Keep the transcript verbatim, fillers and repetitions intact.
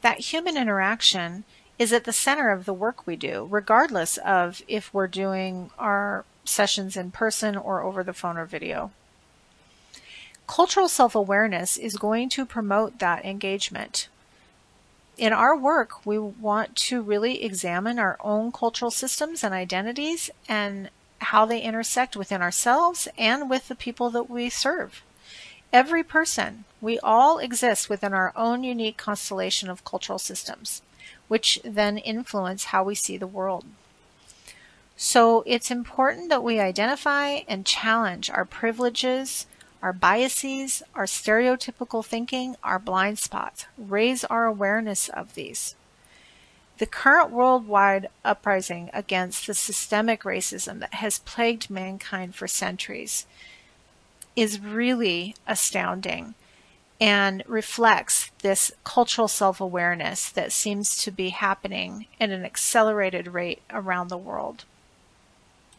that human interaction is at the center of the work we do, regardless of if we're doing our sessions in person or over the phone or video. Cultural self-awareness is going to promote that engagement. In our work, we want to really examine our own cultural systems and identities and how they intersect within ourselves and with the people that we serve. Every person, we all exist within our own unique constellation of cultural systems, which then influence how we see the world. So it's important that we identify and challenge our privileges, our biases, our stereotypical thinking, our blind spots, raise our awareness of these. The current worldwide uprising against the systemic racism that has plagued mankind for centuries is really astounding and reflects this cultural self-awareness that seems to be happening at an accelerated rate around the world.